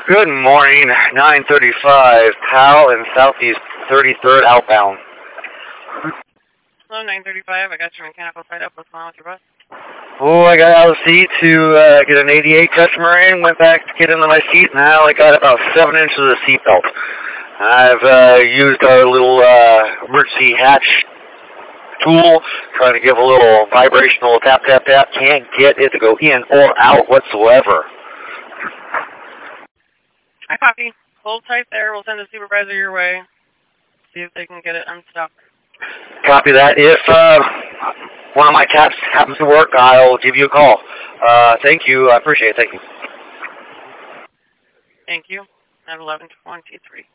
Good morning, 935, PAL and Southeast 33rd outbound. Hello, 935. I got your mechanical side up. What's going on with your bus? Oh, I got out of the seat to get an 88 customer in, went back to get into my seat, and I only got about 7 inches of the seat belt. I've used our little emergency hatch tool, trying to give a little vibrational tap, tap, tap. Can't get it to go in or out whatsoever. I copy. Hold tight there. We'll send a supervisor your way. See if they can get it unstuck. Copy that. If one of my taps happens to work, I'll give you a call. Thank you. I appreciate it. Thank you. Thank you. At 11:23.